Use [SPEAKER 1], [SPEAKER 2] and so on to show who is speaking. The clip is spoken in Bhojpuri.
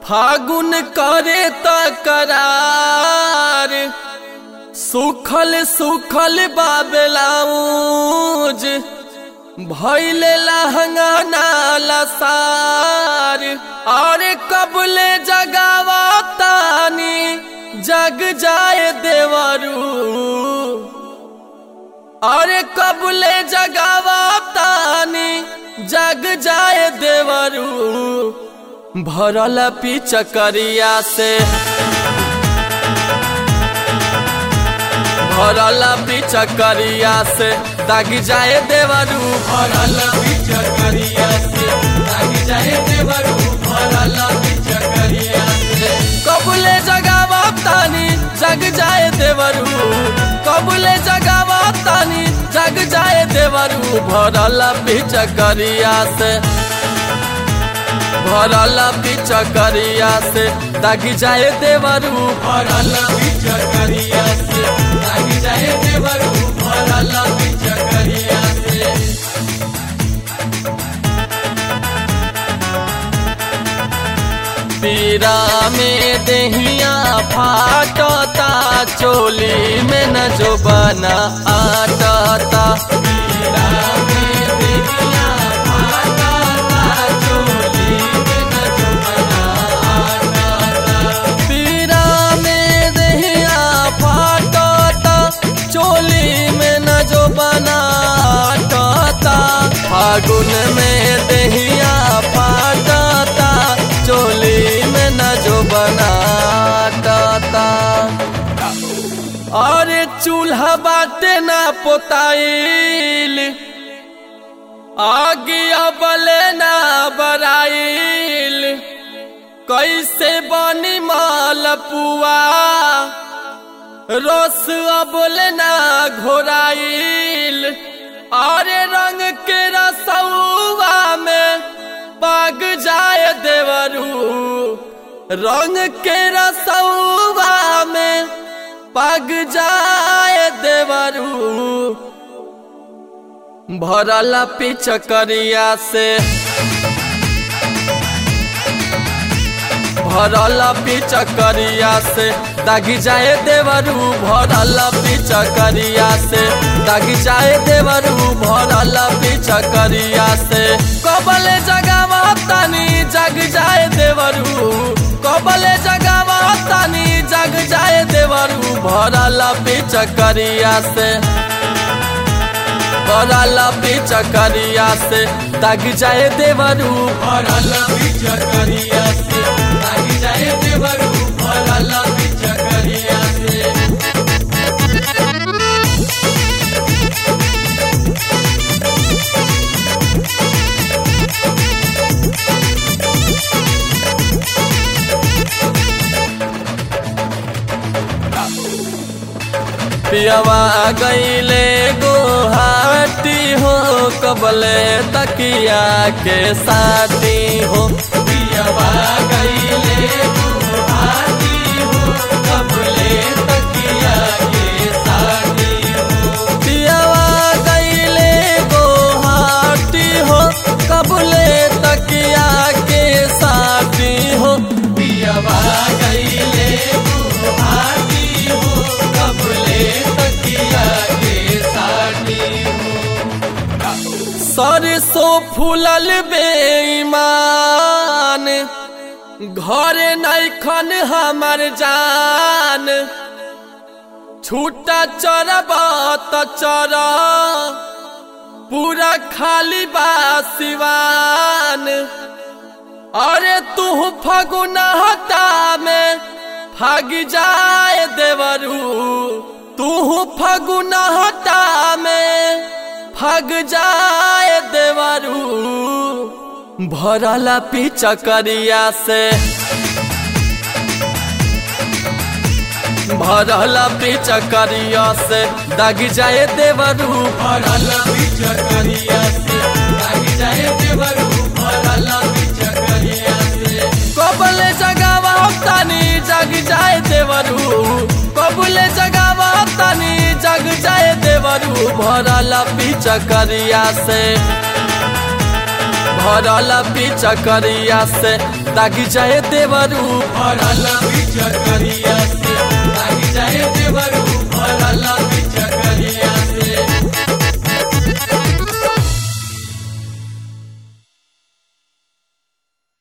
[SPEAKER 1] फागुन करे तकरार सुखल सुखल बाबेलाऊज भैले लहंगा नाला सार। और कबले जगावा तानी जग जाए देवरू, और कबले जगावा तानी जग जाए देवरू। भरल पिचकरिया से भरल पिचकरिया से दाग जाए देवरू। भरल पिचकरिया से दाग जाए देवरू। भरल पिचकरिया से कबूले जगावा तानी जग जाए देवरू। कबूले जगावा तानी जग जाए देवरू। भरल पिचकरिया से भरल पिचकरिया से दाग जाए देवरू। भरल पिचकरिया से दाग जाए देवरू। भरल पिचकरिया से पीरा में दहिया फाटता चोली में न जो बना आटता। पीरा में दहिया फाटता चोली में न जो बना आटता। पीरा में दहिया फाटता चोली में न जो बना आटता। फागुन में दहिया फाटता चोली में न जो बनाता। और चूल्हा बाटे ना पोताइल आगे अबले ना बराइल। कैसे बनी मालपुआ रस अबले ना घोराइल। और रंग के रसुआ में पाग जाए देवरू। रंग के रसुआ में पाग जाए देवरू। भरल पिचकरिया से भरल पिचकरिया से दाग जाए देवरू। भरल पिचकरिया से दाग जाए देवरू। भरल पिचकरिया से कबले जगावा तानी जग जाए देवरू। कबले जगावा तानी जग जाए देवरू। भरल पिचकरिया से भरल पिचकरिया से दाग जाए देवरू। भरल पिचकरिया से दाग जाए देवरू। भरल पिचकरिया से पियवा गईले गुवाहाटी हो कबले तकिया के साथी हो। पियवा गईले गुवाहाटी हो कबले तकिया के साथी हो। पियवा गईले गुवाहाटी हो कबले तकिया के साथी हो। पियवा गईले गुवाहाटी हो कबले तकिया के साथी हो। सरसों फूलल बेईमान घरे नैखन हमर जान। छूटा चरबा त चर पूरा खाली बा सिवान। अरे तू फगुनहटा में भाग जाए देवरू। तू फगुनहटा में भाग जाए देवरू। भरल पिचकरिया से भरल पिचकरिया से दाग जाए देवरू। भरल पिचकरिया से दाग जाए देवरू। भरल पिचकरिया से कबले जगावा तानी जग जाए देवरू। कबले जगावा तानी जग जाए देवरू। भरल पिचकरिया से भरल पिचकरिया से दागी जाए देवरू भरल पिचकरिया